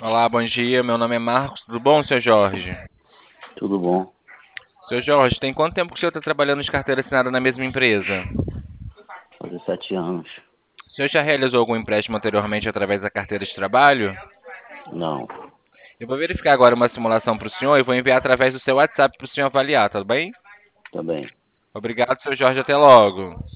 Olá, bom dia. Meu nome é Marcos. Tudo bom, seu Jorge? Tudo bom? Seu Jorge, tem quanto tempo que o senhor está trabalhando de carteira assinada na mesma empresa? Fazer 7 anos. O senhor já realizou algum empréstimo anteriormente através da carteira de trabalho? Não, Eu vou verificar agora uma simulação para o senhor e vou enviar através do seu WhatsApp para o senhor avaliar, tá bem? também. Obrigado, seu Jorge. Até logo.